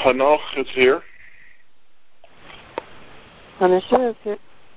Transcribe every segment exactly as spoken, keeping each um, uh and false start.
Hanoch is here. Hanisha is here.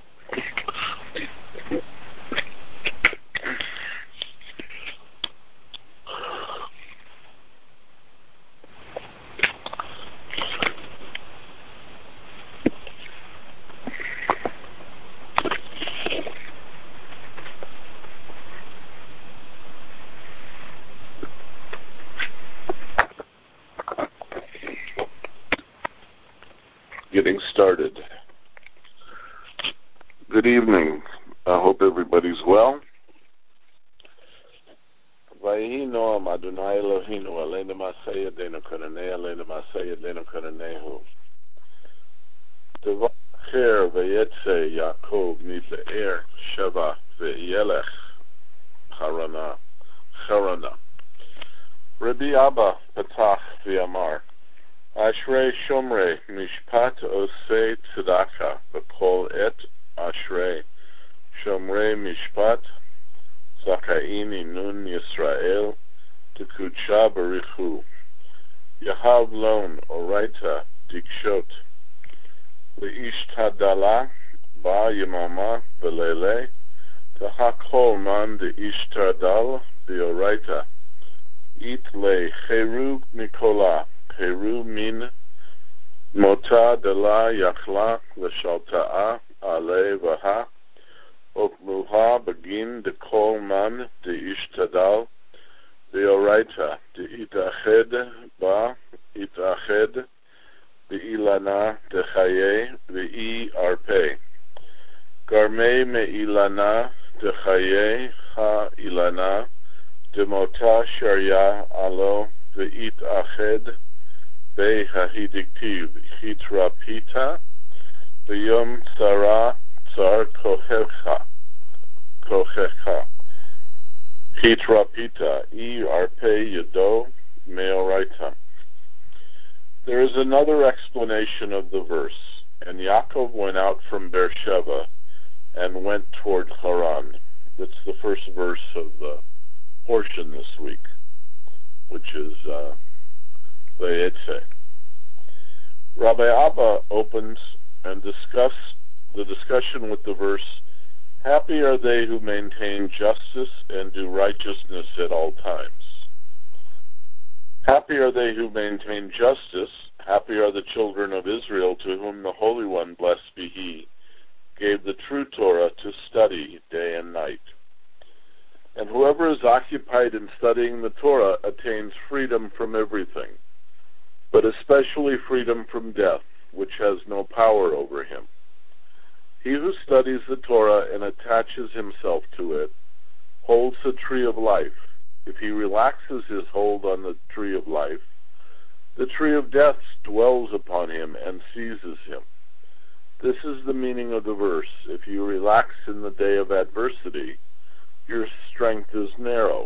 Getting started. Good evening. I hope everybody's well. Vayi noam Adonai Eloheinu aleinu ma'aseh yadeinu konanei aleinu ma'aseh yadeinu konanehu. Tevacher vayetze Yaakov mibe'er Sheva ve'yelech harana harana. Rabbi Abba patach v'amar Ashrei Shomrei Mishpat Osei Tzedakah B'Kol Et Ashrei Shomrei Mishpat Zakaini Nun Yisrael Tekudsha Barichu Yahav Lon Oraita Dikshot Le'ishtadala Ba Yamama Belele Tahakol Man De'ishtadal Beoraita It Le Cheru Mikola Peru min mota de la yakla l'shalta'a ale vaha okmuha begin de kol man de ishtadal deoraita de itached ba itached be'ilana de chaye ve'i arpe garme me'ilana de chaye ha ilana de mota sharia alo ve'it ached Be hahidiktiv hitrapita b'yom tzara tzar kohecha kohecha hitrapita I arpe yado meoraita. There is another explanation of the verse. And Yaakov went out from Beersheba and went toward Haran. That's the first verse of the portion this week, which is uh, Vayetze. Rabbi Abba opens and discuss the discussion with the verse, happy are they who maintain justice and do righteousness at all times. Happy are they who maintain justice. Happy are the children of Israel to whom the Holy One, blessed be He, gave the true Torah to study day and night. And whoever is occupied in studying the Torah attains freedom from everything, but especially freedom from death, which has no power over him. He who studies the Torah and attaches himself to it holds the tree of life. If he relaxes his hold on the tree of life, the tree of death dwells upon him and seizes him. This is the meaning of the verse. If you relax in the day of adversity, your strength is narrow.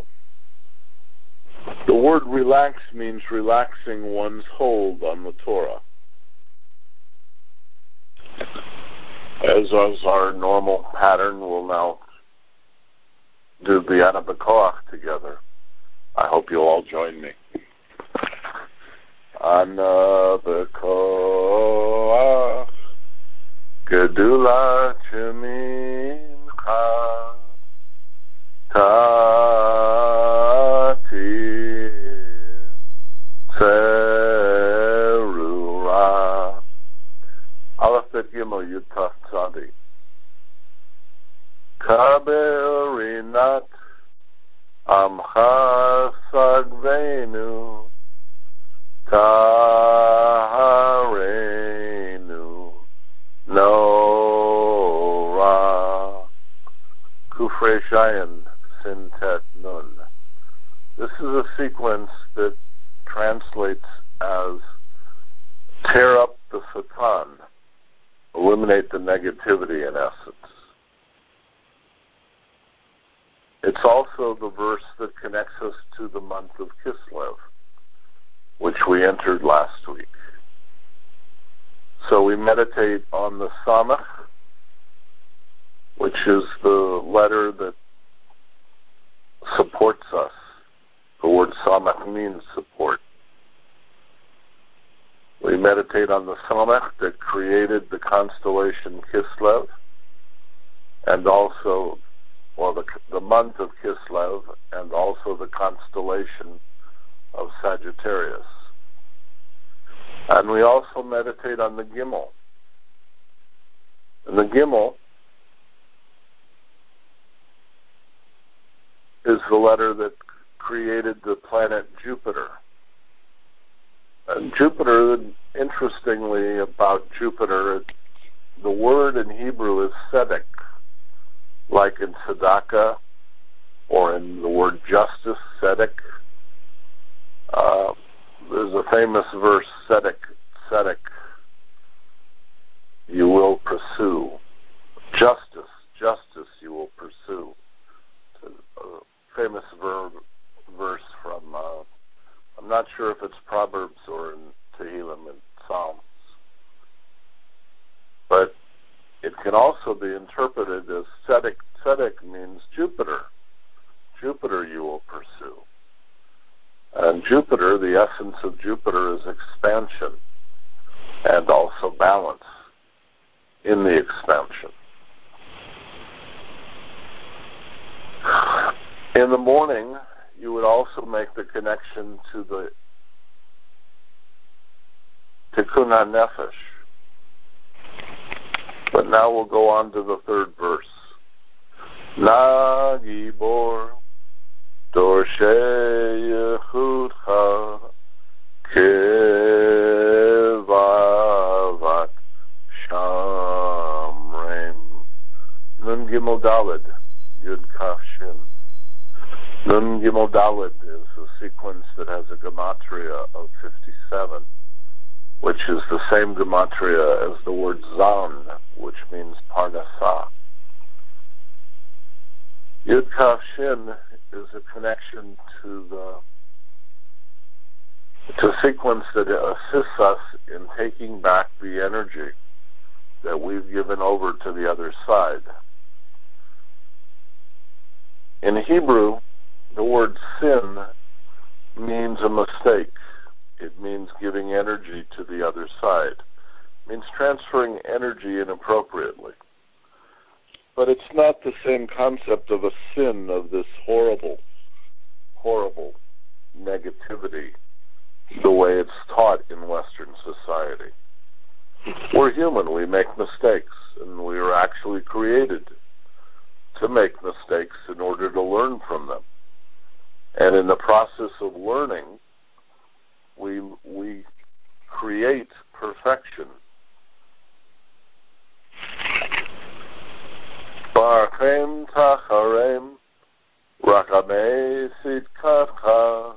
The word relax means relaxing one's hold on the Torah. As is our normal pattern, we'll now do the Ana B'Koach together. I hope you'll all join me. Ana B'Koach Gedula Shemincha Tatir Tzerura Aleph Bet Gimel Yud Taf Tzadi Kaber Rinat Amcha Sagvenu Taharenu Nora Kufrei Shayin Sintet Nun. This is a sequence that translates as tear up the Satan, eliminate the negativity in essence. It's also the verse that connects us to the month of Kislev, which we entered last week. So we meditate on the Samach, which is the letter that supports us. The word Samach means support. We on the Samech that created the constellation Kislev, and also, well, the, the month of Kislev, and also the constellation of Sagittarius. And we also meditate on the Gimel. And the Gimel is the letter that created the planet Jupiter. And Jupiter, interestingly about Jupiter, the word in Hebrew is tzedek, like in tzedakah, or in the word justice, tzedek. Uh, there's a famous verse, tzedek, tzedek, you will pursue. Justice, justice you will pursue. A famous verb, verse from, uh, I'm not sure if it's Proverbs or in Tehillim and Psalms, but it can also be interpreted as tzedek. Tzedek means Jupiter. Jupiter you will pursue. And Jupiter, the essence of Jupiter is expansion and also balance in the expansion. In the morning, you would also make the connection to the Tikkun HaNefesh. But now we'll go on to the third verse. Na gibor dorshei yechudcha kevavat shamreim. Nun Gimel Daled, Yud Kaf Shin. Nun Gimel Daled is a sequence that has a gematria of fifty-seven, which is the same gematria as the word Zan, which means Parnasah. Yud Kaf Shin is a connection to the to a sequence that assists us in taking back the energy that we've given over to the other side. In Hebrew, the word sin means a mistake. It means giving energy to the other side. It means transferring energy inappropriately. But it's not the same concept of a sin, of this horrible, horrible negativity, the way it's taught in Western society. We're human. We make mistakes, and we are actually created to make mistakes in order to learn from them. And in the process of learning, we we create perfection. Barchem tacharem rakamei sitkavcha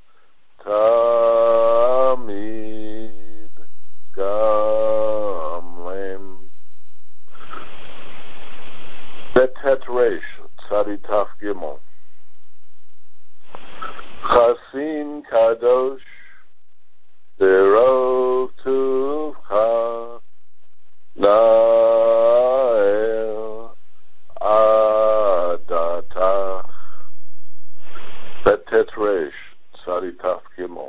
tamid gamlem. Betet Reish Tzaditaf Gimel. Chasim Kadosh Derov Tuvcha Nael Adatach. Betet Reish Tzaditaf Gimel.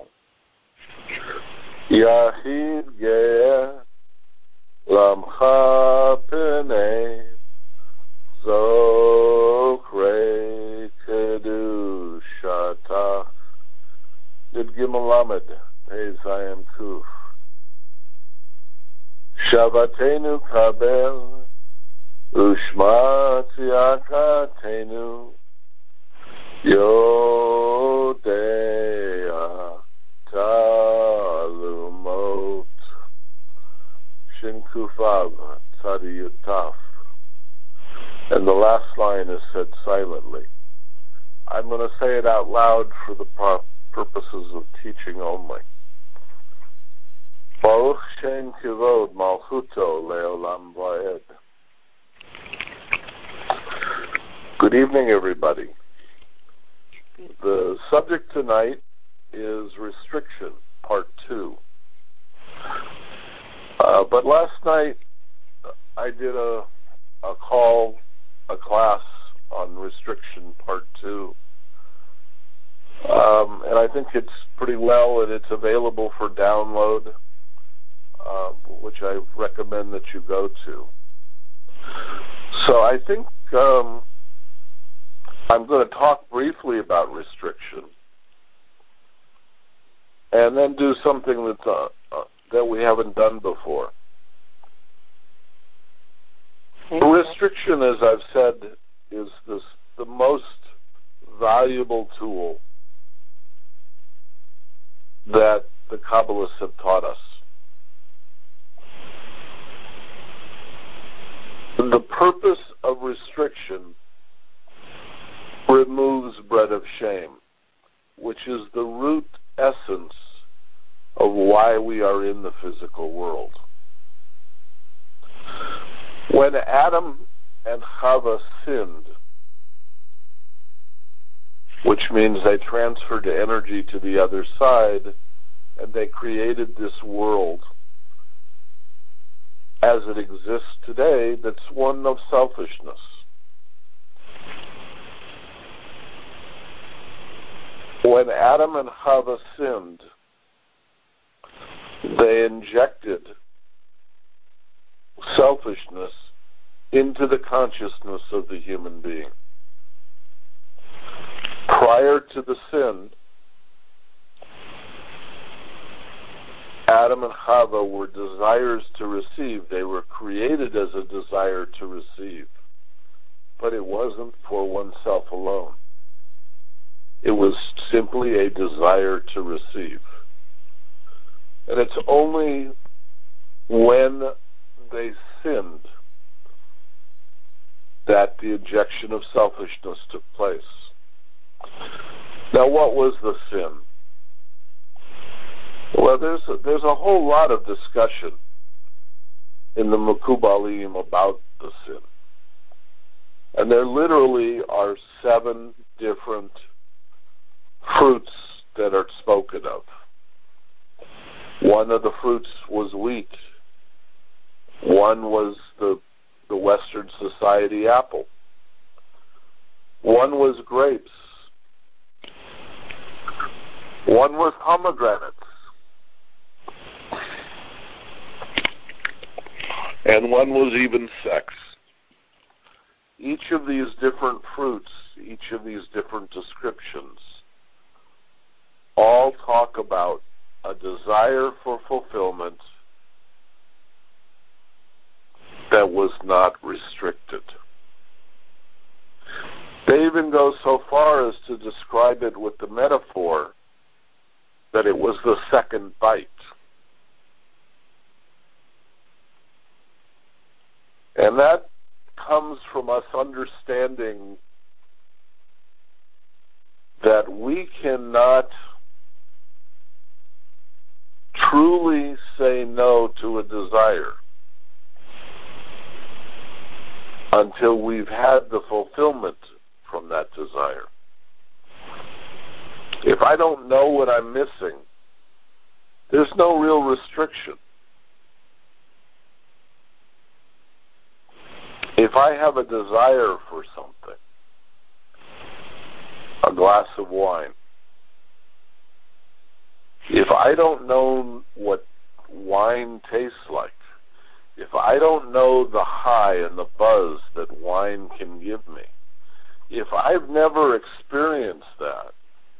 Yahid Ge'eh Lamcha Penei Zokrei Kedushatach. Yud Gimel Lamed, Pei Zayin Kuf. Shavatenu Kabel, Ushma Tziyakatenu, Yodea Talumot. Shin Kufav, Tzadi Yutaf. And the last line is said silently. I'm going to say it out loud for the purposes of teaching only. Baruch Shem Kivod Malchuto Leolam Vaed. Good evening, everybody. The subject tonight is restriction, part two. Uh, but last night I did a, a call, a class on restriction, part two. Um, and I think it's pretty well, and it's available for download. uh, which I recommend that you go to. So I think um, I'm going to talk briefly about restriction, and then do something that's, uh, uh, that we haven't done before. Okay. Restriction, as I've said, is this, the most valuable tool that the Kabbalists have taught us. The purpose of restriction removes bread of shame, which is the root essence of why we are in the physical world. When Adam and Chava sinned, which means they transferred energy to the other side, and they created this world as it exists today that's one of selfishness. When Adam and Chava sinned, they injected selfishness into the consciousness of the human being. Prior to the sin, Adam and Chava were desires to receive. They were created as a desire to receive. But it wasn't for oneself alone. It was simply a desire to receive. And it's only when they sinned that the injection of selfishness took place. Now, what was the sin? Well, there's a, there's a whole lot of discussion in the Mekubalim about the sin. And there literally are seven different fruits that are spoken of. One of the fruits was wheat. One was the, the Western society apple. One was grapes. One was pomegranates. And one was even sex. Each of these different fruits, each of these different descriptions, all talk about a desire for fulfillment that was not restricted. They even go so far as to describe it with the metaphor that it was the second bite. And that comes from us understanding that we cannot truly say no to a desire until we've had the fulfillment from that desire. If I don't know what I'm missing, there's no real restriction. If I have a desire for something, a glass of wine, if I don't know what wine tastes like, if I don't know the high and the buzz that wine can give me, if I've never experienced that,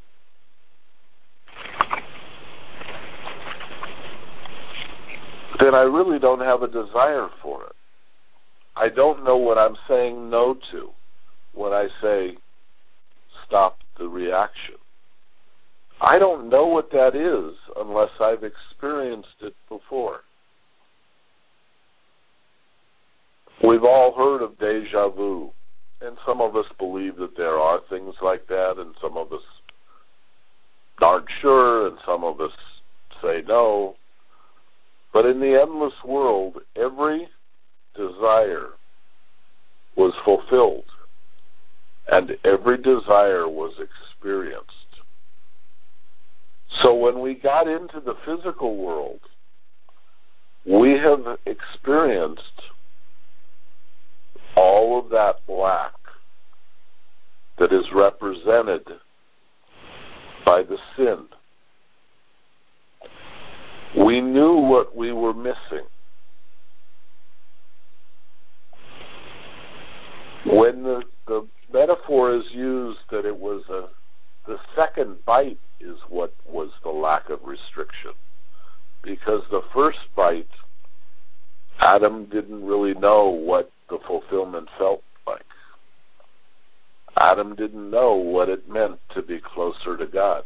then I really don't have a desire for it. I don't know what I'm saying no to when I say stop the reaction. I don't know what that is unless I've experienced it before. We've all heard of deja vu, and some of us believe that there are things like that, and some of us aren't sure, and some of us say no. But in the endless world, every desire was fulfilled, and every desire was experienced. So when we got into the physical world, we have experienced all of that lack that is represented by the sin. We knew what we were missing. was a, the second bite is what was the lack of restriction. Because the first bite, Adam didn't really know what the fulfillment felt like. Adam didn't know what it meant to be closer to God.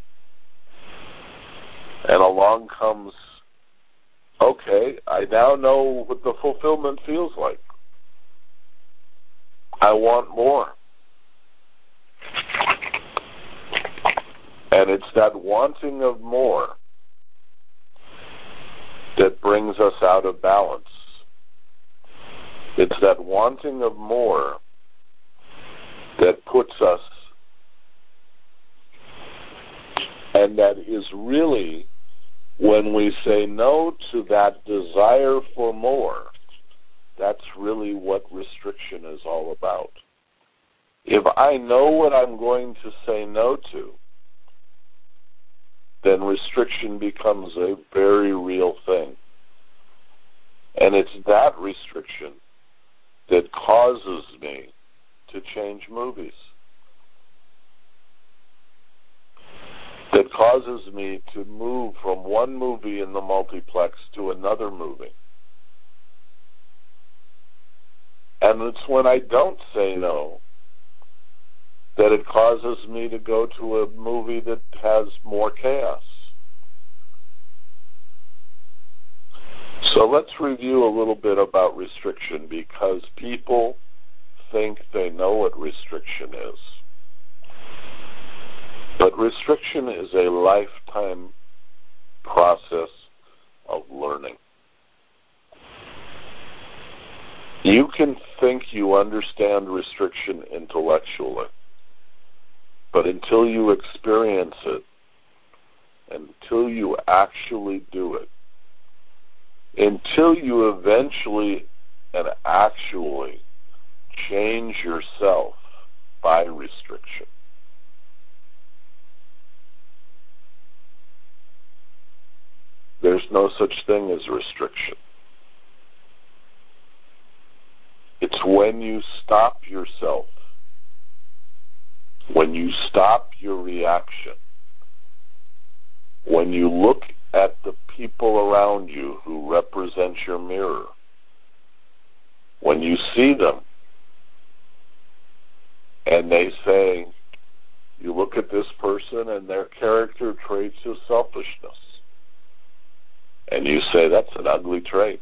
And along comes, okay, I now know what the fulfillment feels like. I want more. And it's that wanting of more that brings us out of balance. It's that wanting of more that puts us, and that is really when we say no to that desire for more, that's really what restriction is all about. If I know what I'm going to say no to, then restriction becomes a very real thing. And it's that restriction that causes me to change movies, that causes me to move from one movie in the multiplex to another movie. And it's when I don't say no that it causes me to go to a movie that has more chaos. So let's review a little bit about restriction, because people think they know what restriction is. But restriction is a lifetime process of learning. You can think you understand restriction intellectually, but until you experience it, until you actually do it, until you eventually and actually change yourself by restriction, there's no such thing as restriction. It's when you stop yourself, when you stop your reaction, when you look at the people around you who represent your mirror, when you see them and they say, you look at this person and their character traits is selfishness, and you say, that's an ugly trait.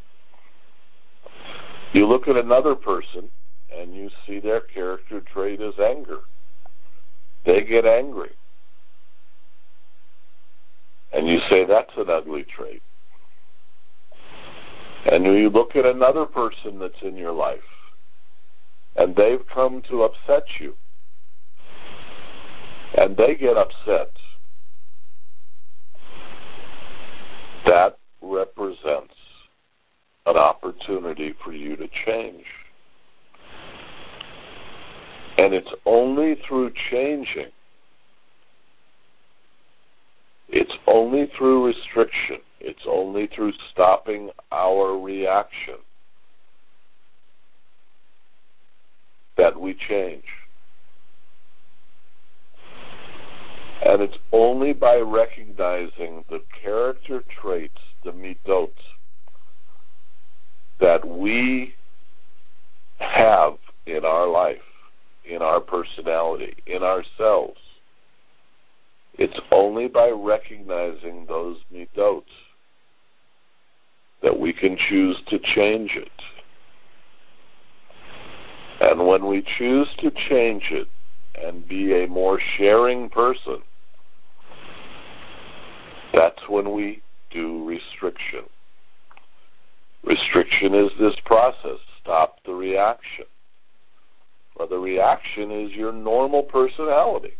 You look at another person and you see their character trait is anger. They get angry. And you say, that's an ugly trait. And you look at another person that's in your life, and they've come to upset you, and they get upset. That represents an opportunity for you to change. And it's only through changing, it's only through restriction, it's only through stopping our reaction that we change. And it's only by recognizing the character traits, the midot, that we have in our life, in our personality, in ourselves. It's only by recognizing those midot that we can choose to change it. And when we choose to change it and be a more sharing person, that's when we do restriction. Restriction is this process. Stop the reaction. Well, the reaction is your normal personality.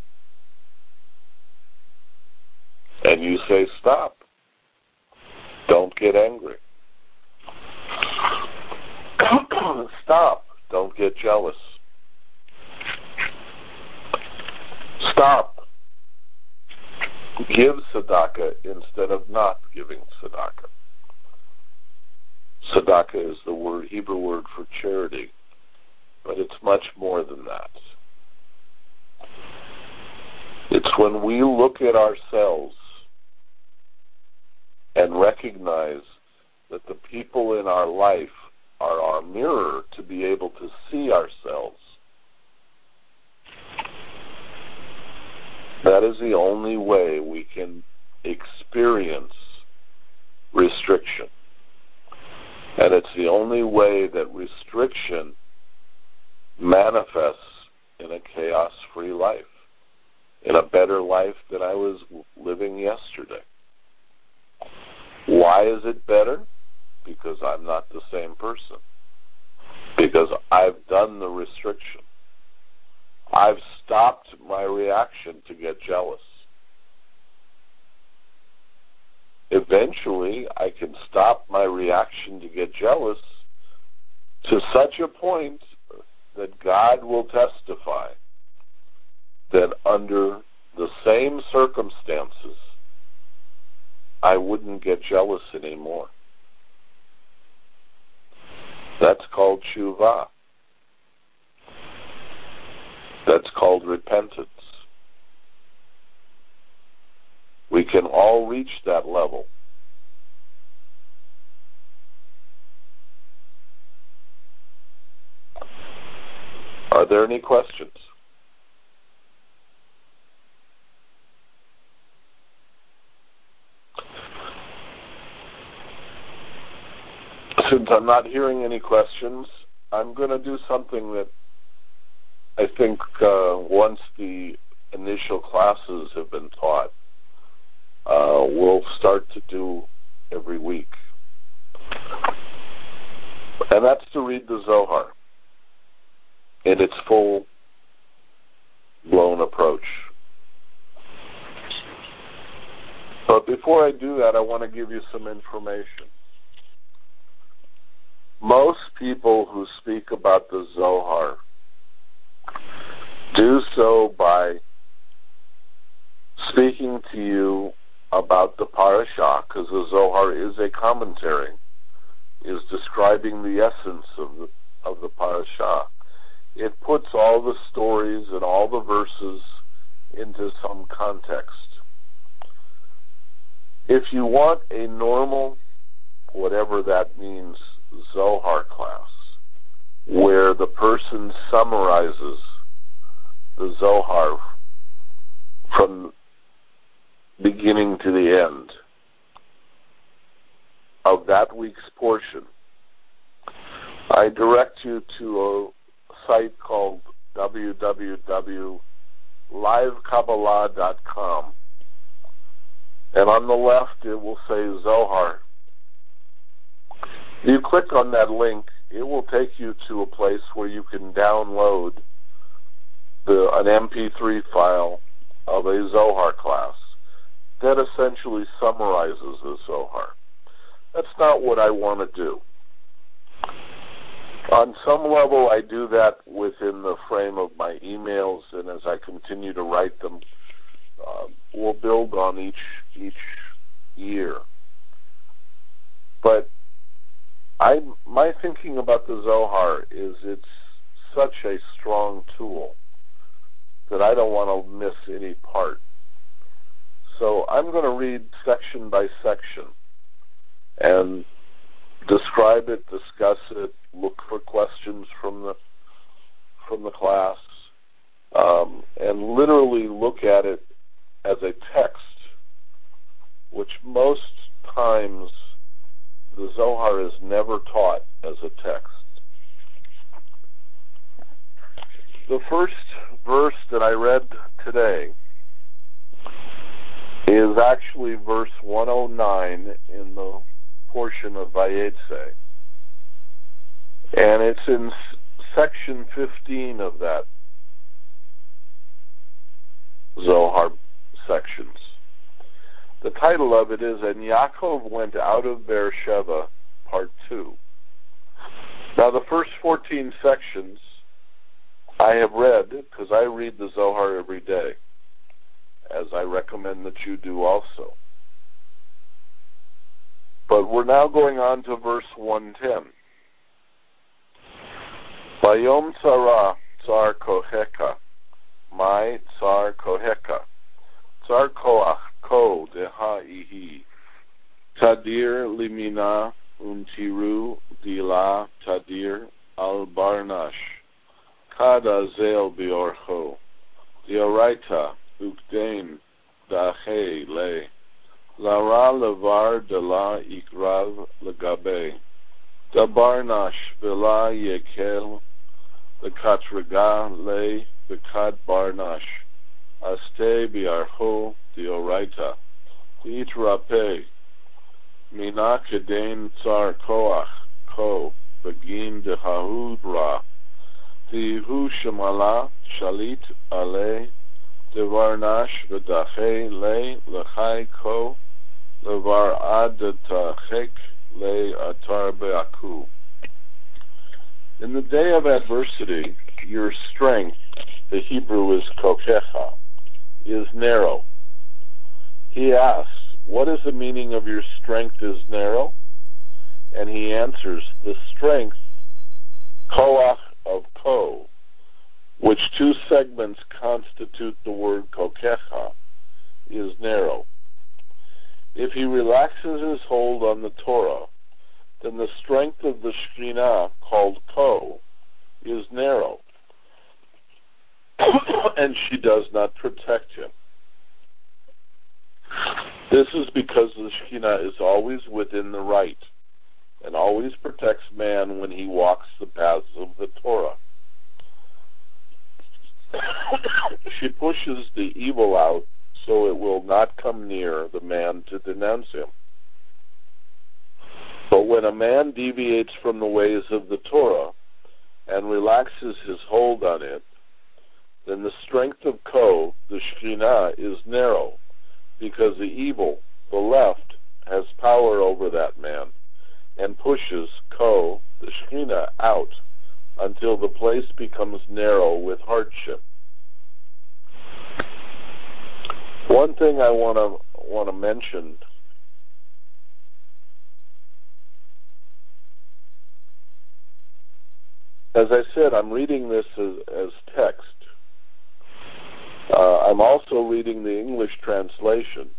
And you say, stop. Don't get angry. Stop. Don't get jealous. Stop. Give tzedakah instead of not giving tzedakah. Tzedakah is the word, Hebrew word for charity, but it's much more than that. It's when we look at ourselves and recognize that the people in our life are our mirror to be able to see ourselves. That is the only way we can experience restriction. And it's the only way that restriction manifests in a chaos-free life, in a better life than I was living yesterday. Why is it better? Because I'm not the same person. Because I've done the restriction. I've stopped my reaction to get jealous. Eventually, I can stop my reaction to get jealous to such a point that God will testify that under the same circumstances, I wouldn't get jealous anymore. That's called tshuva. That's called repentance. We can all reach that level. Are there any questions? Since I'm not hearing any questions, I'm going to do something that I think uh, once the initial classes have been taught, uh, we'll start to do every week. And that's to read the Zohar in its full-blown approach. But before I do that, I want to give you some information. Most people who speak about the Zohar do so by speaking to you about the parashah, because the Zohar is a commentary, is describing the essence of the, of the parashah. It puts all the stories and all the verses into some context. If you want a normal, whatever that means, Zohar class, where the person summarizes the Zohar from beginning to the end of that week's portion, I direct you to a site called w w w dot live kabbalah dot com, and on the left it will say Zohar. You click on that link, it will take you to a place where you can download the, an M P three file of a Zohar class that essentially summarizes the Zohar. That's not what I want to do. On some level, I do that within the frame of my emails, and as I continue to write them, uh, we'll build on each each year. But I, my thinking about the Zohar is it's such a strong tool that I don't want to miss any part. So I'm going to read section by section and describe it, discuss it, look for questions from the from the class, um, and literally look at it as a text, which most times the Zohar is never taught as a text. The first verse that I read today is actually verse one oh nine in the portion of Vayetze. And it's in section fifteen of that Zohar sections. The title of it is, And Yaakov Went Out of Beersheba, Part two. Now the first fourteen sections I have read, because I read the Zohar every day, as I recommend that you do also. But we're now going on to verse one ten. Vayom tzara tzar koheka, my tzar koheka. koach ko deha ihi. Tadir limina untiru dila tadir al barnash. Kada zel biorcho. Dioraita ukdain dache le. Lara levar de la ikrav legabe. Da barnash vela yekel lekatraga le bekad barnash. Aste biarcho dioraita. Itrape. Mina kedain tsar koach ko begin de hahudra. Tihu shamala shalit ale devarnash v'dache le lechai ko levar adatachek le atar be'aku. In the day of adversity, your strength, the Hebrew is kokecha, is narrow. He asks, what is the meaning of your strength is narrow? And he answers, the strength, koach of ko, which two segments constitute the word kokecha, is narrow. If he relaxes his hold on the Torah, then the strength of the Shekhinah, called ko, is narrow, and she does not protect him. This is because the Shekhinah is always within the right, and always protects man when he walks the paths of the Torah. She pushes the evil out so it will not come near the man to denounce him. But when a man deviates from the ways of the Torah and relaxes his hold on it, then the strength of ko, the Shekhinah, is narrow, because the evil, the left, has power over that man and pushes ko, the Shekhinah, out until the place becomes narrow with hardship. One thing I want to want to mention as I said, I'm reading this as, as text. Uh, I'm also reading the English translation.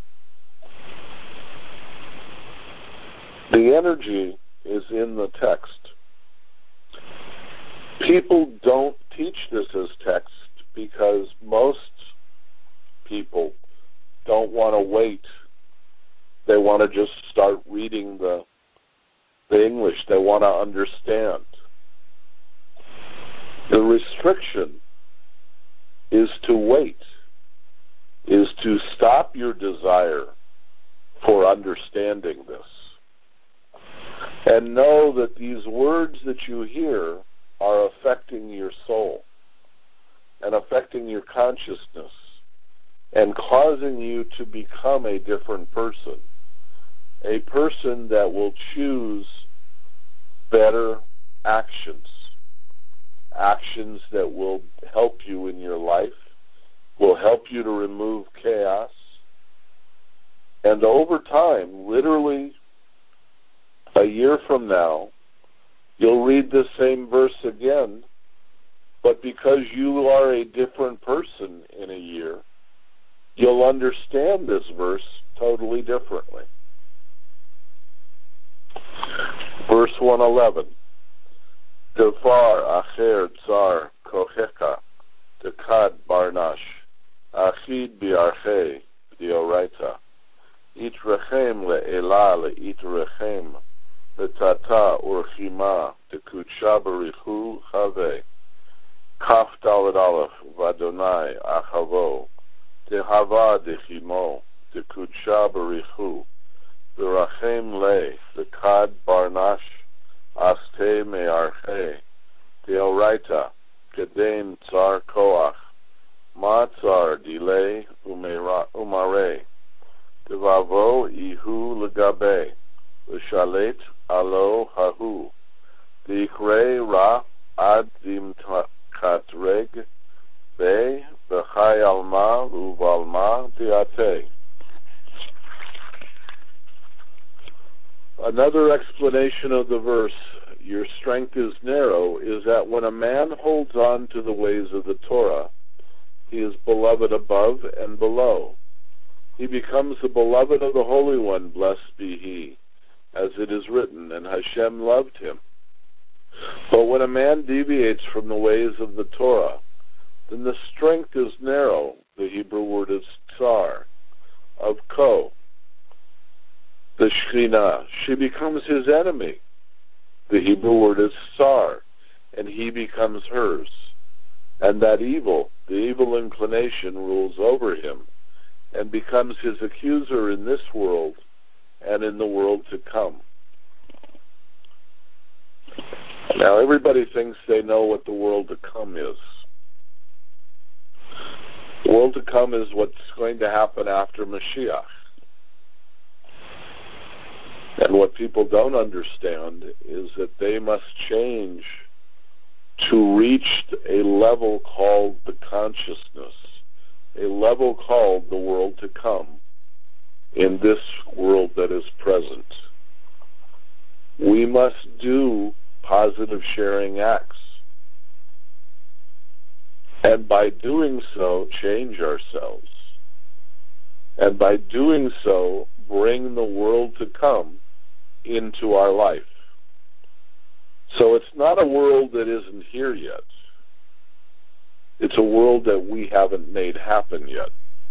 The energy is in the text. People don't teach this as text because most people don't want to wait. They want to just start reading the, the English. They want to understand. The restriction is to wait, is to stop your desire for understanding this. And know that these words that you hear are affecting your soul and affecting your consciousness and causing you to become a different person, a person that will choose better actions, actions that will help you in your life, will help you to remove chaos. And over time, literally a year from now, you'll read the same verse again, but because you are a different person in a year, you'll understand this verse totally differently. Verse one eleven. Devar acher tsar kocheka dekad barnash achid biarche dioraita itrechem le'ela le'itrechem letata urchima dekutsha barichu chave kaf daled aleph vadonai achavo dehava dechimo dekutsha barichu berachem le dekad barnash Aste me'arche, deoraita, kedain tsar koach, ma tsar delay umare, devavo ihu legabe, v'shalet alo hahu, dikrei ra ad dim katreg, be v'chai alma uvalma diate. Another explanation of the verse, your strength is narrow, is that when a man holds on to the ways of the Torah, he is beloved above and below. He becomes the beloved of the Holy One, blessed be he, as it is written, and Hashem loved him. But when a man deviates from the ways of the Torah, then the strength is narrow. The Hebrew word is tsar, of ko, the Shekhinah. She becomes his enemy. The Hebrew word is tsar, and he becomes hers. And that evil, the evil inclination, rules over him and becomes his accuser in this world and in the world to come. Now, everybody thinks they know what the world to come is. The world to come is what's going to happen after Mashiach. And what people don't understand is that they must change to reach a level called the consciousness, a level called the world to come in this world that is present. We must do positive sharing acts. And by doing so, change ourselves. And by doing so, bring the world to come into our life. So it's not a world that isn't here yet. It's a world that we haven't made happen yet.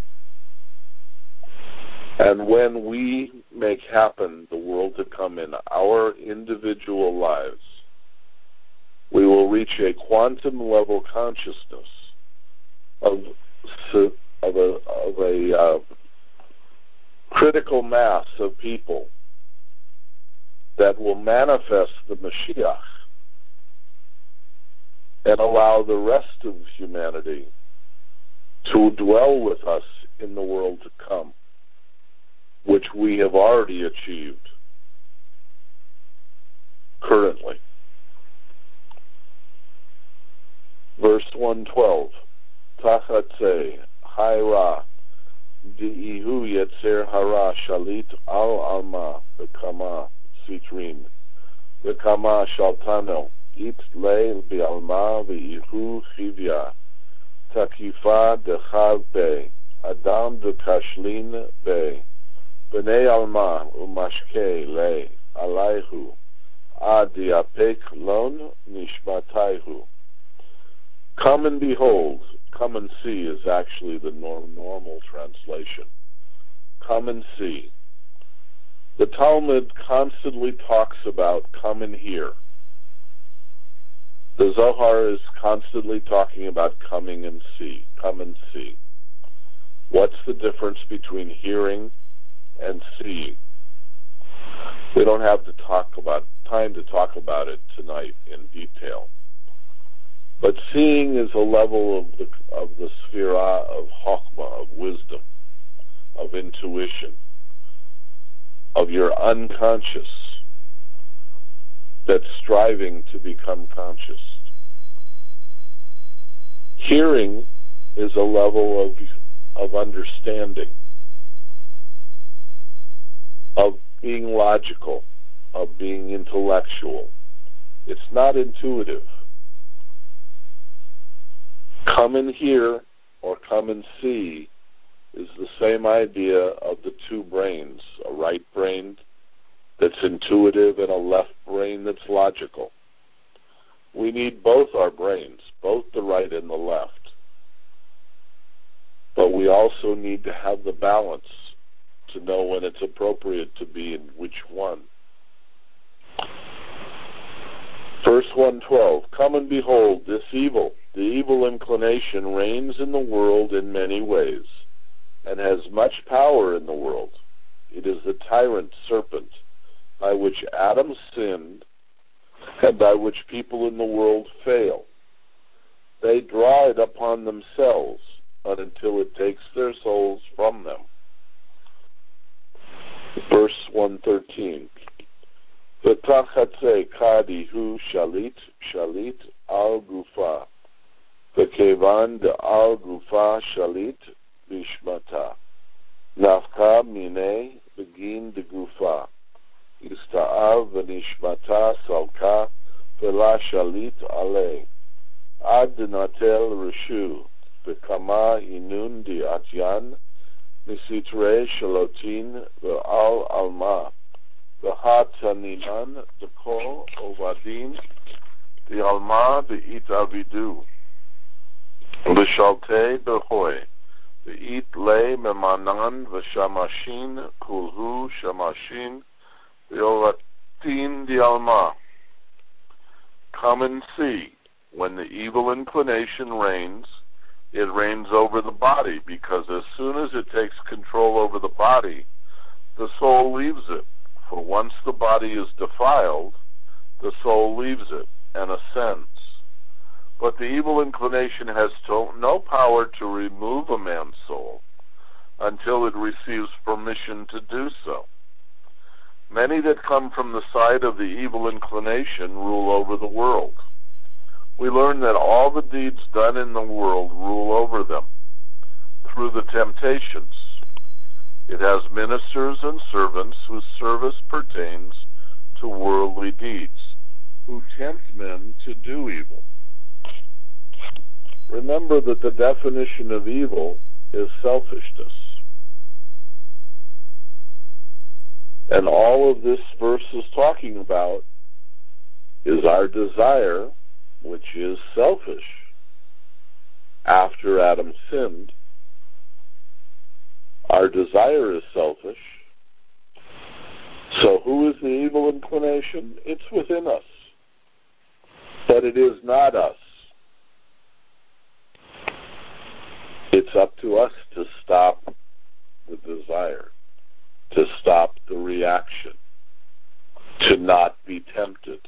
And when we make happen the world to come in our individual lives, we will reach a quantum level consciousness of, of a, of a uh, critical mass of people that will manifest the Mashiach and allow the rest of humanity to dwell with us in the world to come, which we have already achieved currently. Verse one twelve, Tachatze, Hayra, Di'ihu Yetzer Hara, Shalit Al Alma, Bekama, Sitrin, Bekama Shaltano, It Le Bialma, V'ihu Chivya, Takifa Dechav Be, Adam de Kashlin Be, B'nei Alma Umashke Le, Alayhu, Ad Yapek Lon Nishmatayhu. Come and behold, come and see is actually the norm, normal translation. Come and see. The Talmud constantly talks about come and hear. The Zohar is constantly talking about coming and see, come and see. What's the difference between hearing and seeing? We don't have to talk about time to talk about it tonight in detail. But seeing is a level of the of the sphera of Chokhmah, of wisdom, of intuition, of your unconscious that's striving to become conscious. Hearing is a level of of understanding, of being logical, of being intellectual. It's not intuitive. Come and hear or come and see is the same idea of the two brains, a right brain that's intuitive and a left brain that's logical. We need both our brains, both the right and the left. But we also need to have the balance to know when it's appropriate to be in which one. Verse one twelve, come and behold this evil. The evil inclination reigns in the world in many ways and has much power in the world. It is the tyrant serpent by which Adam sinned and by which people in the world fail. They draw it upon themselves until it takes their souls from them. Verse one thirteen. V'tachatze kadihu shalit shalit al gufa. V'kevan de al gufa shalit bishmata. Nafka mine begin de gufa. Ista'av v'nishmata salka v'la shalit alei. Ad natel reshu. V'kama inun di atyan Nisitre Shalotin Ve'al Alma V'Hataniman Dekol Ovadin the Alma Be'it Avidu V'Shalte Be'Hoy Ve'it Le Memanan V'Shamashin Kulhu Shamashin Ve'Ovatin the Alma. Come and see, when the evil inclination reigns, it reigns over the body, because as soon as it takes control over the body, the soul leaves it. For once the body is defiled, the soul leaves it and ascends. But the evil inclination has to, no power to remove a man's soul until it receives permission to do so. Many that come from the side of the evil inclination rule over the world. We learn that all the deeds done in the world rule over them through the temptations. It has ministers and servants whose service pertains to worldly deeds, who tempt men to do evil. Remember that the definition of evil is selfishness. And all of this verse is talking about is our desire, which is selfish. After Adam sinned, our desire is selfish. So who is the evil inclination? It's within us. But it is not us. It's up to us to stop the desire, to stop the reaction, to not be tempted.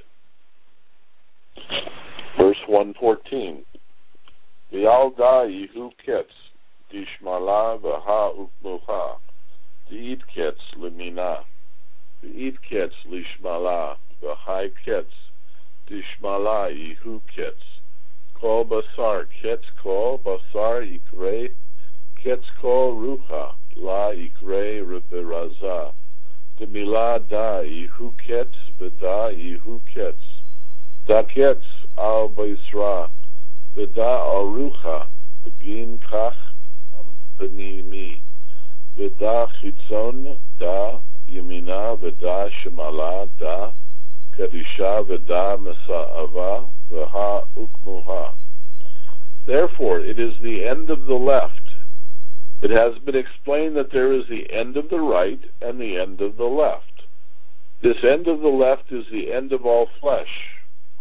Verse one fourteen. V'alda yihu ketz dishmala v'ha ukmuha v'id ketz limina v'id ketz lishmala v'hai ketz dishmala yihu ketz kol basar ketz kol basar ikre ketz kol ruha la ikre reberaza demila da yihu ketz v'da yihu ketz da ketz al baisra v'da arucha begin kach panimi v'da chitzon da yamina v'da shemala da kadisha v'da mesa'ava v'ha ukmuha. Therefore, it is the end of the left. It has been explained that there is the end of the right and the end of the left. This end of the left is the end of all flesh.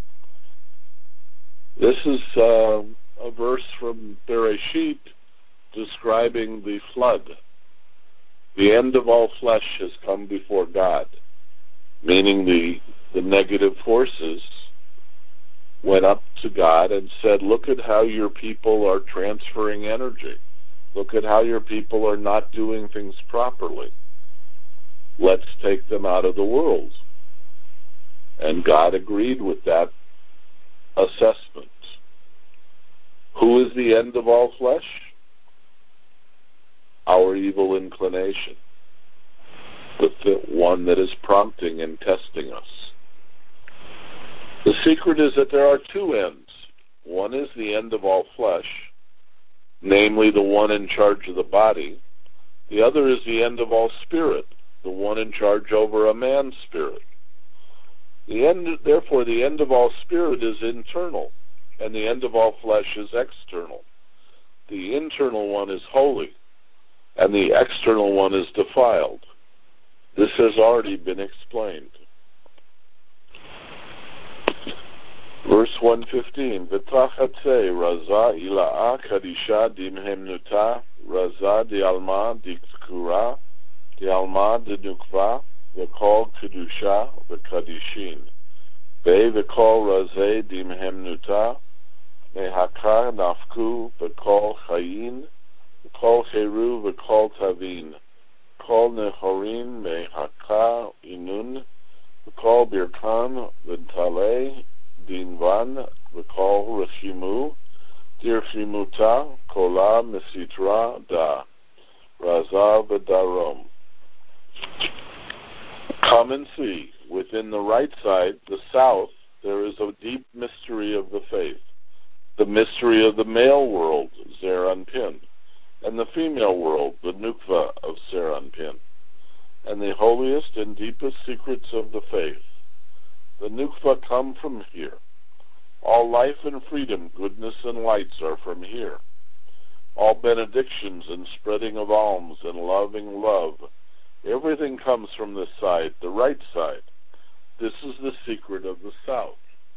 This is uh, a verse from Bereshit describing the flood. The end of all flesh has come before God, meaning the, the negative forces went up to God and said, look at how your people are transferring energy. Look at how your people are not doing things properly. Let's take them out of the world. And God agreed with that assessment. Who is the end of all flesh? Our evil inclination, the one that is prompting and testing us. The secret is that there are two ends. One is the end of all flesh, namely the one in charge of the body. The other is the end of all spirit, the one in charge over a man's spirit. The end, therefore, the end of all spirit is internal, and the end of all flesh is external. The internal one is holy, and the external one is defiled. This has already been explained. Verse one fifteen, V'tachatze raza ila'a kadisha dimhemnuta raza di alma diktkura di alma dinukva v'kol kedusha v'kadishin ve v'kol razeh dimhemnuta mehakar nafku v'kol chayin v'kol cheru v'kol tavin kol nehorin mehakar inun v'kol birkan v'taleh Dinvan v'kol rechimu dirchimuta kola mesitra da raza v'darom. Come and see, within the right side, the south, there is a deep mystery of the faith, the mystery of the male world, Zer Anpin. and the female world, the Nukva of Serampin, and the holiest and deepest secrets of the faith. The Nukva come from here. All life and freedom, goodness and lights are from here. All benedictions and spreading of alms and loving love, everything comes from this side, the right side. This is the secret of the South.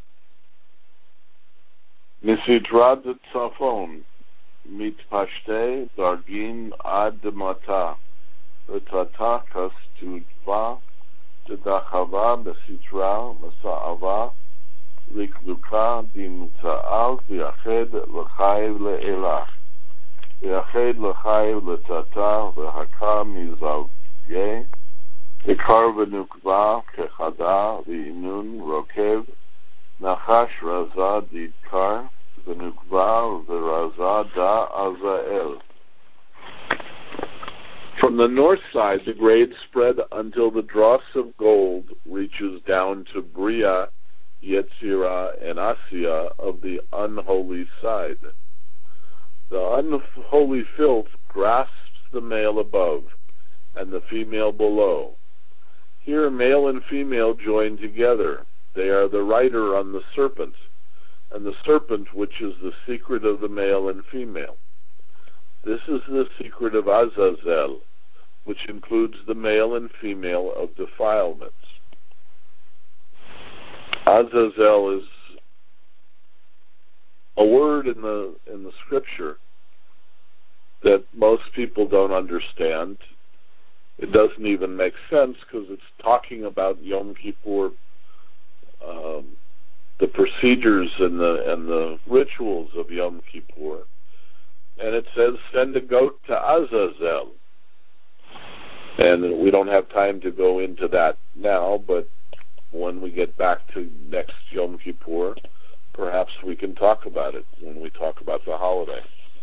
Misidrad Tzafon, Mitpashte Dargin Ad Mata, Retata Kastudva, Tedachava Mesitra Masa'ava, Likluka Dimta'al, Viached L'chayv Le'elah, Viached L'chayv L'tata, V'haka Mizavye, Vikar V'nukva, Kechada, V'inun Rokev, Nachash Raza Didkar, V'nukva, V'raza Da Azael. From the north side, the grade spread until the dross of gold reaches down to Bria, Yetzirah, and Asiya of the unholy side. The unholy filth grasps the male above and the female below. Here male and female join together. They are the rider on the serpent, and the serpent which is the secret of the male and female. This is the secret of Azazel, which includes the male and female of defilements. Azazel is a word in the in the scripture that most people don't understand. It doesn't even make sense because it's talking about Yom Kippur, um, the procedures and the and the rituals of Yom Kippur, and it says send a goat to Azazel. And we don't have time to go into that now, but when we get back to next Yom Kippur, perhaps we can talk about it when we talk about the holiday.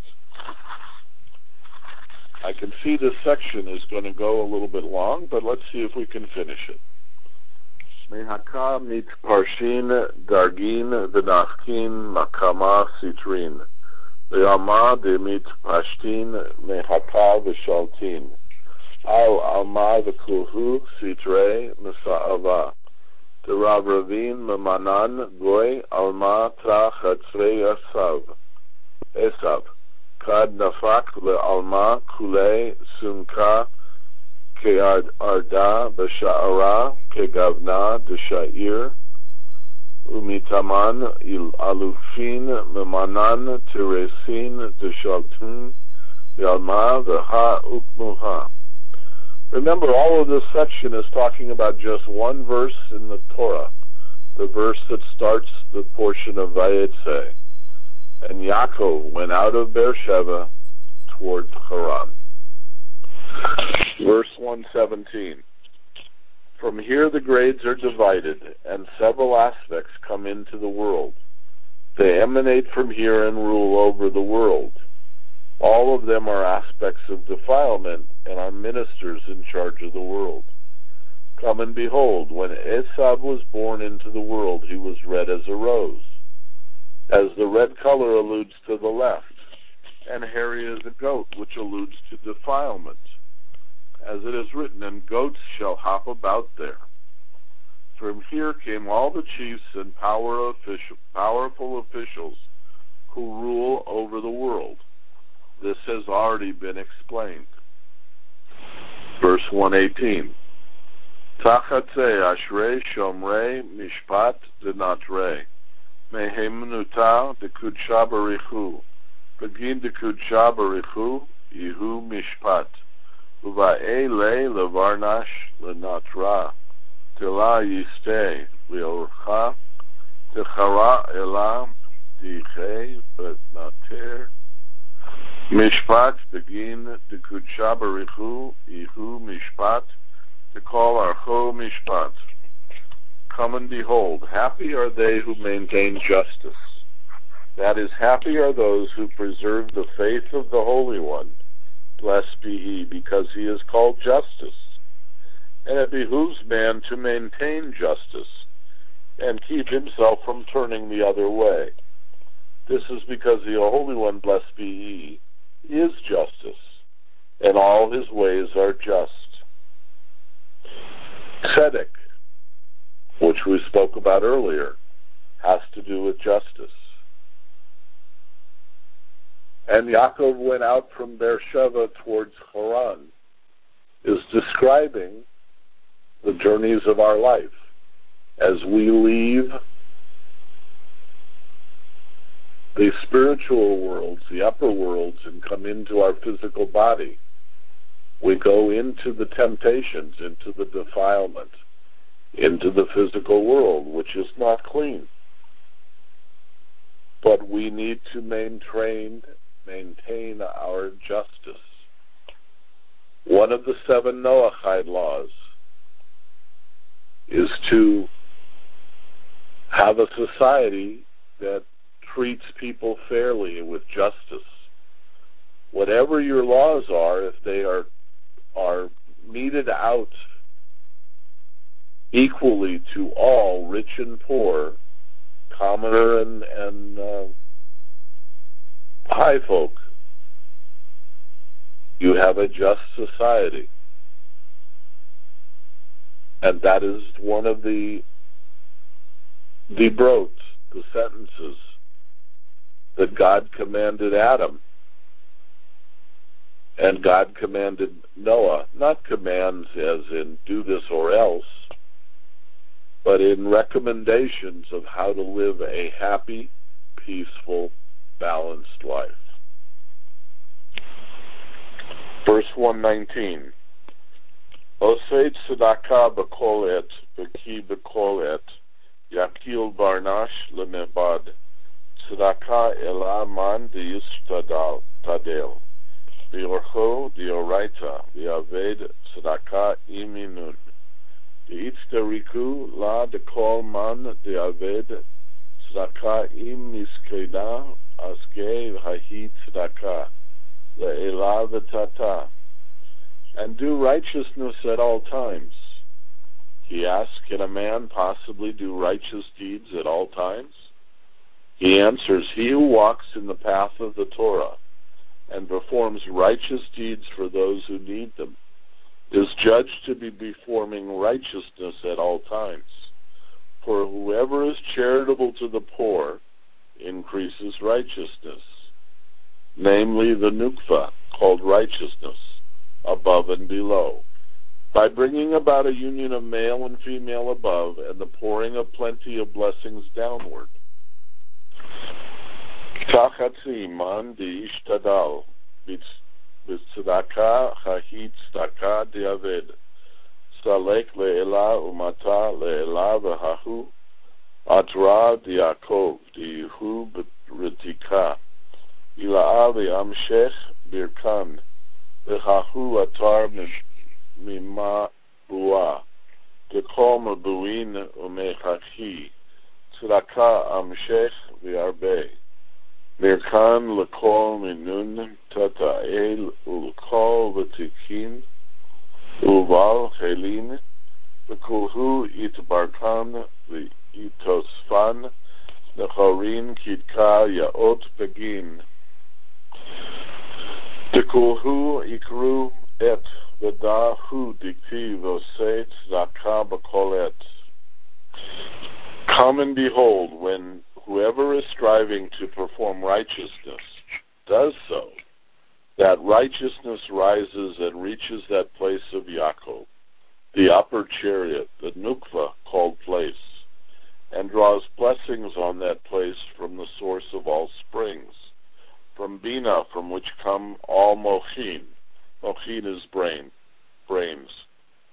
I can see this section is going to go a little bit long, but let's see if we can finish it. Mehaka mit parshin dargin v'nafkin makama sitrin. Ve'alma de mit pashtin mehaka v'shaltin. Al alma v'kuhu sitre misa'ava. The Rav Ravin Memanan Goy Alma Tra Chatzrei Esav. Esav. Kad Nafak Le Alma Kule Sunka Ke Arda B'Sha'ara Ke Gavna D'Sha'ir Umitaman Il Alufin Memanan Teresin D'Shaltun Yalma V'Ha Ukmuha. Remember, all of this section is talking about just one verse in the Torah, the verse that starts the portion of Vayetze. And Yaakov went out of Beersheba toward Haran. Verse one seventeen. From here the grades are divided, and several aspects come into the world. They emanate from here and rule over the world. All of them are aspects of defilement and are ministers in charge of the world. Come and behold, when Esav was born into the world, he was red as a rose, as the red color alludes to the left, and hairy as a goat, which alludes to defilement. As it is written, and goats shall hop about there. From here came all the chiefs and power official, powerful officials who rule over the world. This has already been explained. Verse one eighteen. Tachatze ashrei shomrei mishpat denatre. Mehemnuta dekudsha barichu. Begin dekudsha barichu, Yehu mishpat. Uva'e le levarnash lenatra. Tila yiste leorcha. Techara elam diche betnater. Mishpat begin the kudsha barichu, Yehu mishpat, to call archo mishpat. Come and behold, happy are they who maintain justice. That is, happy are those who preserve the faith of the Holy One. Blessed be he, because he is called justice. And it behooves man to maintain justice and keep himself from turning the other way. This is because the Holy One, blessed be he, is justice, and all his ways are just. Tzedek, which we spoke about earlier, has to do with justice. And Yaakov went out from Beersheba towards Haran, is describing the journeys of our life as we leave the spiritual worlds, the upper worlds, and come into our physical body. We go into the temptations, into the defilement, into the physical world, which is not clean. But we need to maintain, maintain our justice. One of the seven Noahide laws is to have a society that treats people fairly with justice. Whatever your laws are, if they are are meted out equally to all, rich and poor, commoner and, and uh, high folk, you have a just society. And that is one of the the brot, the sentences that God commanded Adam. And God commanded Noah, not commands as in do this or else, but in recommendations of how to live a happy, peaceful, balanced life. Verse one nineteen. Osei tzedakah b'kol et, v'ki b'kol et, yakil barnash lemebad, tzedakah ela man de'yishtadal, tadel, v'yorcho de'oraita, v'yaved tzedakah iminun, v'yitzteriku la dekol man de'aved, tzedakah im niskeda, aske v'hahi tzedakah, le'ela v'tata, and do righteousness at all times. He asks, can a man possibly do righteous deeds at all times? He answers, he who walks in the path of the Torah and performs righteous deeds for those who need them is judged to be performing righteousness at all times. For whoever is charitable to the poor increases righteousness, namely the nukva, called righteousness, above and below, by bringing about a union of male and female above and the pouring of plenty of blessings downward. Tachatzi man de'ishtadal, b'tzedakah chahit tzedakah de'aved, salek le'ela umata le'ela v'hahu, atra de'akov de'hu b'ritika, ila'a ve'amshech birkan, v'hahu atar mima bua, dekol mabuin umechachi, tzedakah amshech v'arbe, mirkan lekol minun tata'el ulkol v'tikin, uval chelin, v'kulhu itbarkan v'itosfan, nechorin kitka yaot begin, Dekulhu ikru et v'dahu dikti v'osei tzedakah b'kol et. Come and behold, when whoever is striving to perform righteousness does so, that righteousness rises and reaches that place of Yaakov, the upper chariot, the nukva called place, and draws blessings on that place from the source of all springs, from Bina, from which come all mochin. Mochin is brain, brains.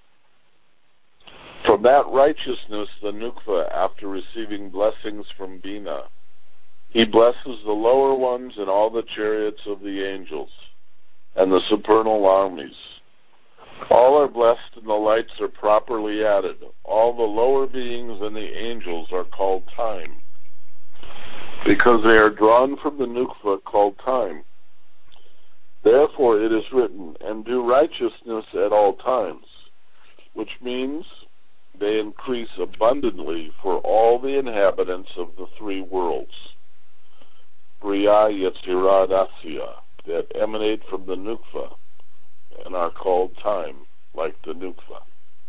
From that righteousness, the nukva, after receiving blessings from Bina, he blesses the lower ones and all the chariots of the angels and the supernal armies. All are blessed and the lights are properly added. All the lower beings and the angels are called time, because they are drawn from the nukva called time. Therefore it is written, and do righteousness at all times, which means they increase abundantly for all the inhabitants of the three worlds. Bria Yetzirah Asya, that emanate from the Nukva and are called time, like the Nukva.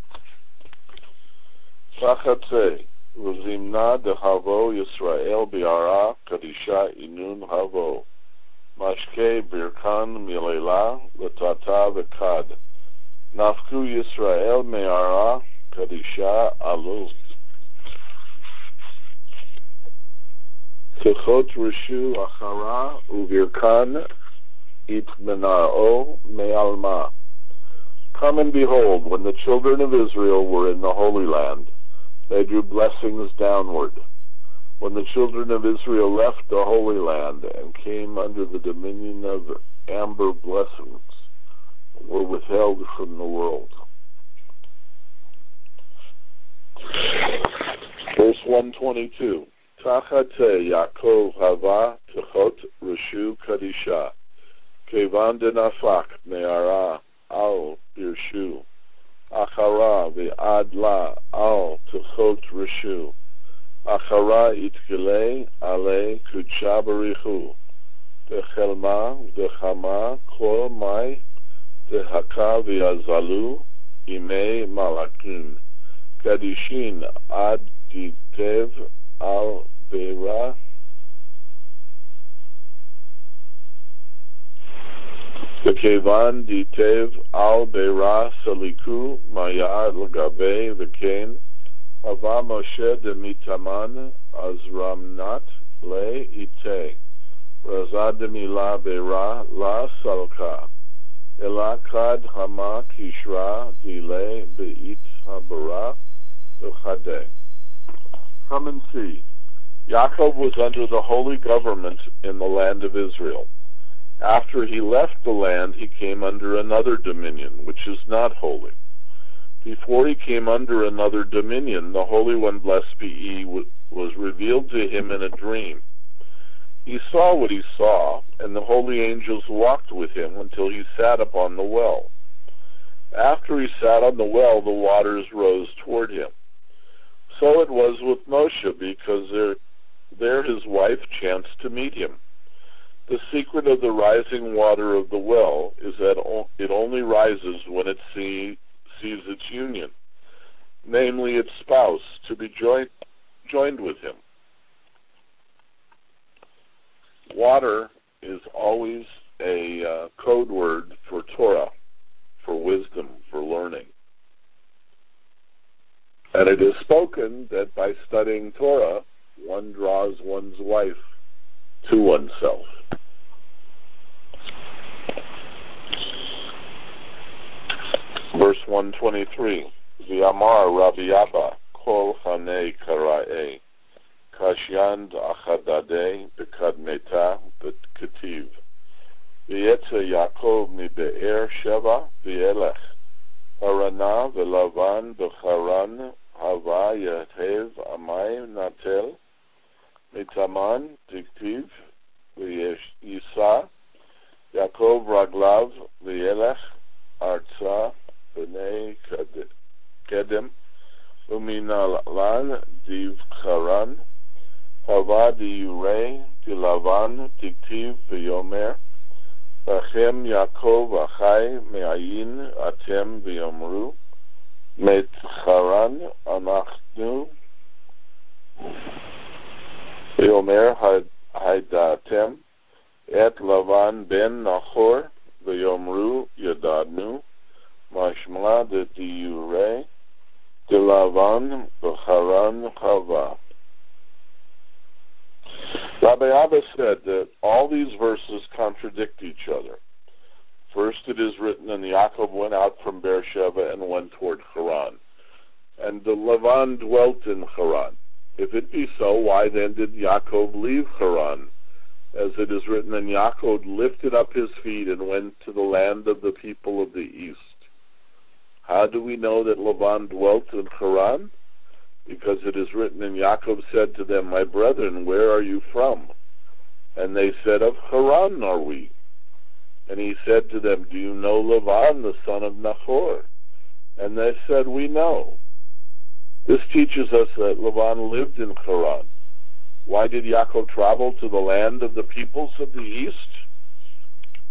Sachatze, V'zimna dehavo Yisrael bi'ara kadisha inun havo. Mashke birkan milela l'tata v'kad. Nafku Yisrael me'ara kadisha alu. Kechot rishu achara uvirkan itmena'o me'alma. Come and behold, when the children of Israel were in the Holy Land, they drew blessings downward. When the children of Israel left the Holy Land and came under the dominion of amber, blessings were withheld from the world. Verse one twenty-two. Tachate Yaakov hava techot rishu kadisha. Kevan denafak me'ara al birshu. Achara ve'ad la al techot rishu. Achara itgile ale kudsha barichu. Dechelma dechama kol mai dehaka ve'azalu imei malakin. Kadishin ad ditev al beira. V'kevan ditev al beira saliku mayad l'gabe v'ken hava Moshe de mitaman azramnat le ite razad de mila beira la salka elakad hama kishra dile beit habara v'chadeh. Come and see. Yaakov was under the holy government in the land of Israel. After he left the land, he came under another dominion, which is not holy. Before he came under another dominion, the Holy One, blessed be He, was revealed to him in a dream. He saw what he saw, and the holy angels walked with him until he sat upon the well. After he sat on the well, the waters rose toward him. So it was with Moshe, because there, there his wife chanced to meet him. The secret of the rising water of the well is that it only rises when it see, sees its union, namely its spouse, to be joined, joined with him. Water is always a uh, code word for Torah, for wisdom, for learning. And it is spoken that by studying Torah, one draws one's wife to oneself. Verse one twenty-three. V'amar Rabbi Abba, kol hanei kara'e, kashyand achadadeh b'kadmeta b'ketiv. V'yetze Yaakov mi'be'er Sheva v'yelech. Harana v'lavan b'charan hava yatev amay natel. Mitaman diktiv v'yisa. Yaakov raglav v'yelech arza b'nei kedem. Uminalan div charan. Hava diurei dilavan diktiv v'yomer. V'chem Yaakov achai me'ayin atem v'yomru. Met charan anachnu. V'yomer haidatem. Et Lavan ben Nachor v'yomru yadadnu. Mashma de diurei de Lavan v'charan chava. Rabbi Abba said that all these verses contradict each other. First, it is written, and Yaakov went out from Beersheba and went toward Haran. And the Lavan dwelt in Haran. If it be so, why then did Yaakov leave Haran? As it is written, and Yaakov lifted up his feet and went to the land of the people of the east. How do we know that Lavan dwelt in Haran? Because it is written, and Yaakov said to them, my brethren, where are you from? And they said, of Haran are we. And he said to them, do you know Lavan, the son of Nachor? And they said, we know. This teaches us that Lavan lived in Haran. Why did Yaakov travel to the land of the peoples of the east?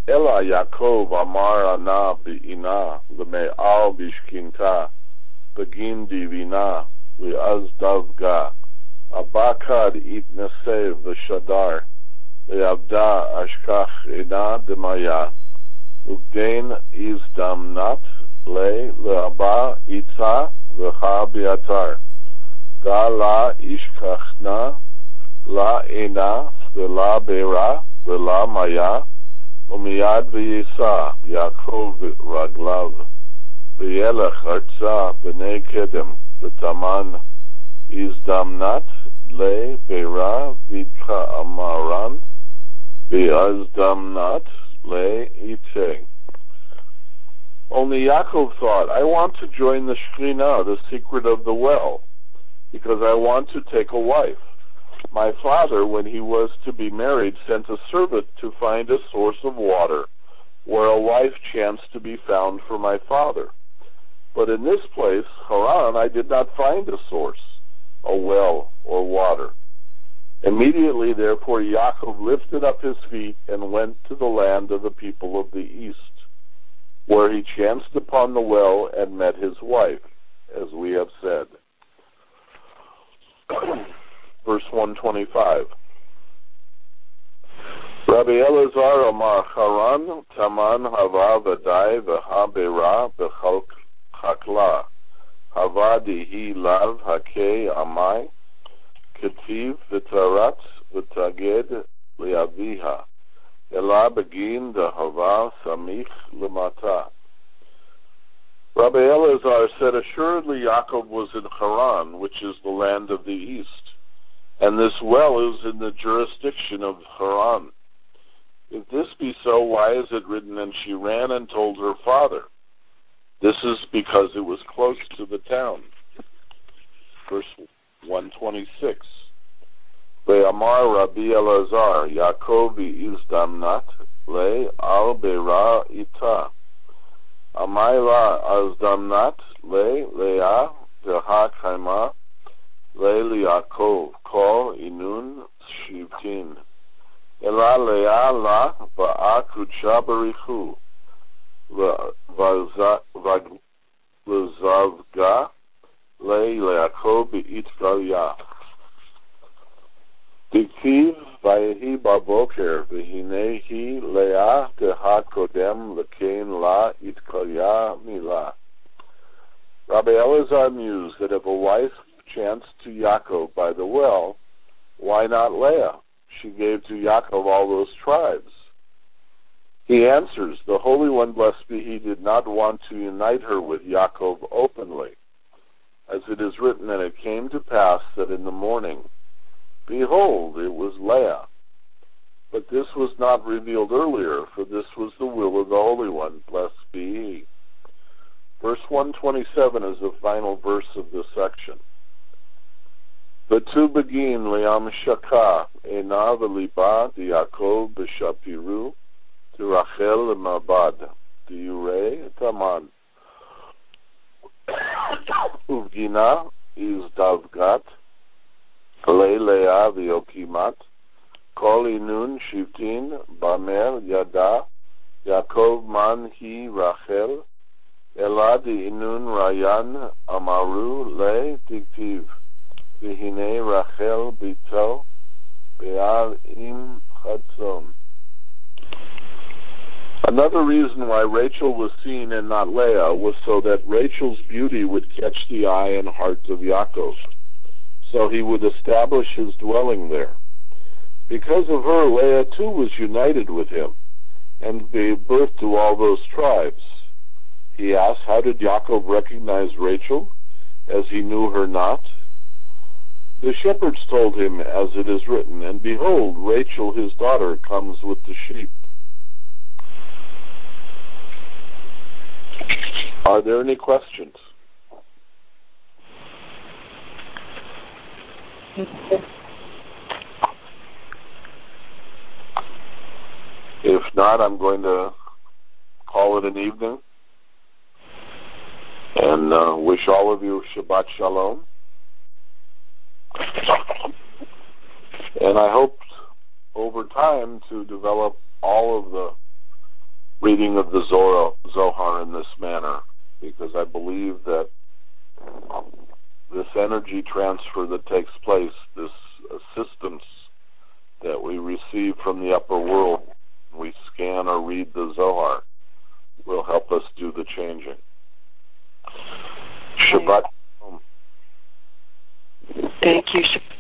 Ela Yaakov Amar Ana Bi'ina L'me'al Bishkinta Begin Divina Li'az Davga Abakad Itnasev V'Shadar Le'avda Ashkach Ina Demaya Ugdain Izdamnat Le Le'aba Ita V'ha Biatar Da La Ishkachna La Ina V'la Beira V'la Maya Umiyad V'yisa Yaakov Raglav V'yelech Artza B'nei Kedem V'taman Izdamnat Le Beira V'itcha Amaran V'azdamnat Le Ite. Only Yaakov thought, I want to join the Shekhinah, the secret of the well, because I want to take a wife. My father, when he was to be married, sent a servant to find a source of water where a wife chanced to be found for my father. But in this place, Haran, I did not find a source, a well, or water. Immediately, therefore, Yaakov lifted up his feet and went to the land of the people of the east, where he chanced upon the well and met his wife, as we have said. Verse one twenty-five. Rabbi Elazar Amar Haran Taman Hava Vadai V'ha Beira B'chakla Hava Dihi Lav Hakei Amai Ketiv V'taratz V'taged Liaviha Ela Begin Dehava Samich Lemata. Rabbi Elazar said, assuredly Yaakov was in Haran, which is the land of the east, and this well is in the jurisdiction of Haran. If this be so, why is it written, and she ran and told her father? This is because it was close to the town. Verse one twenty-six. Ve'amar Rabbi Elazar, Yaakov izdamnat le al beira ita. Amayla azdamnat le leah deha kaima le liakov kol inun shivtin. Ela leah la va'a kudsha barichu v'zavga le liakov be'it galia. Diktiv vayehi baboker v'hinehi leah deha kodem lekain la itkalya mila. Rabbi Elazar mused that if a wife chanced to Yaakov by the well, why not Leah? She gave to Yaakov all those tribes. He answers, the Holy One, blessed be He, did not want to unite her with Yaakov openly. As it is written, and it came to pass that in the morning, behold, it was Leah. But this was not revealed earlier, for this was the will of the Holy One, blessed be He. Verse one twenty-seven is the final verse of this section. V'tu begin liam shaka ena v'liba di'Yaakov b'shapiru t'Rachel l'mabad di'urei taman uvgina is davgat le Leah v'yokimat kol inun shivtin bamer yada Yaakov man hi Rachel ela di'inun rayan amaru le diktiv v'hinei Rachel bito be'al im chatzon. Another reason why Rachel was seen and not Leah was so that Rachel's beauty would catch the eye and heart of Yaakov, so he would establish his dwelling there. Because of her, Leah too was united with him and gave birth to all those tribes. He asked, how did Yaakov recognize Rachel, as he knew her not? The shepherds told him, as it is written, and behold, Rachel his daughter comes with the sheep. Are there any questions? If not, I'm going to call it an evening and uh, wish all of you Shabbat Shalom. And I hope over time to develop all of the reading of the Zohar in this manner, because I believe that this energy transfer that takes place, this assistance that we receive from the upper world, we scan or read the Zohar, will help us do the changing. Shabbat Shalom. Thank you.